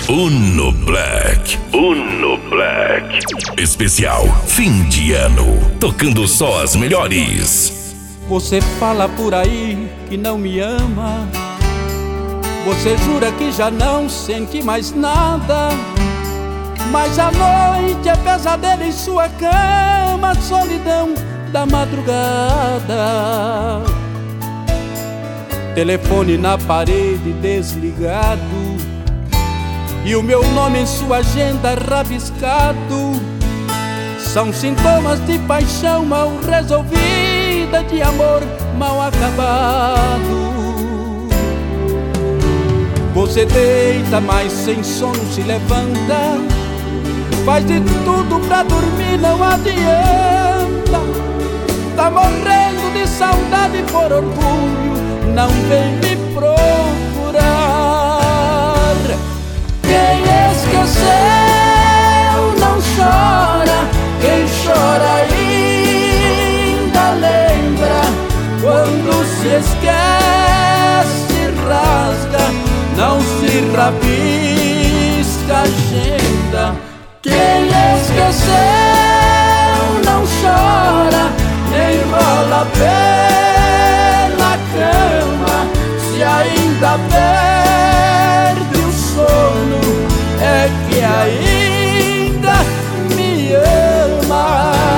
Uno Black. Uno Black. Especial fim de ano. Tocando só as melhores. Você fala por aí que não me ama. Você jura que já não sente mais nada. Mas a noite é pesadelo em sua cama, solidão da madrugada. Telefone na parede desligado e o meu nome em sua agenda rabiscado. São sintomas de paixão mal resolvida, de amor mal acabado. Você deita, mas sem sono se levanta. Faz de tudo pra dormir, não adianta. Tá morrendo de saudade por orgulho, não vem me procurar. Quem esqueceu não chora, quem chora ainda lembra. Quando se esquece, rasga, não se rabisca a agenda. Quem esqueceu não chora, nem rola pela cama. Se ainda perde o sono, é que ainda me ama.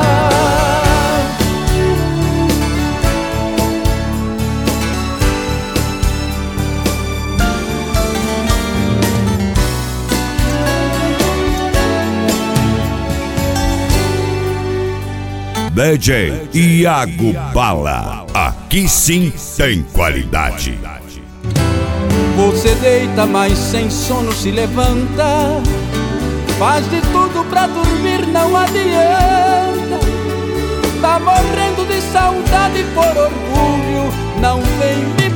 DJ Iago Bala. Aqui sim tem qualidade. Você deita, mas sem sono se levanta. Faz de tudo pra dormir, não adianta. Tá morrendo de saudade por orgulho, não vem me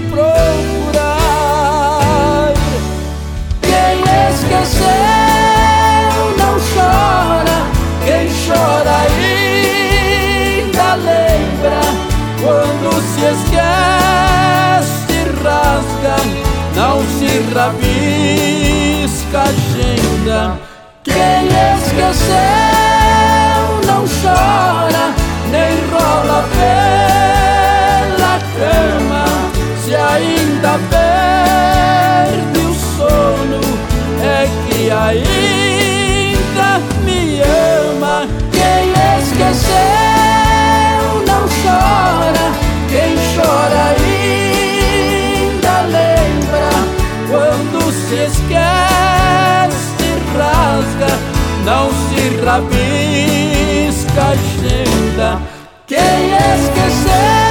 procurar. Quem esqueceu não chora, quem chora ainda lembra. Quando se esquece, rasga, não se rabisca a agenda. Quem esqueceu não chora, nem rola pela cama. Se ainda perde o sono, é que ainda me ama. Quem esqueceu não chora, quem chora ainda lembra. Quando se esquece, rasga, não se rabisca a agenda. Quem esqueceu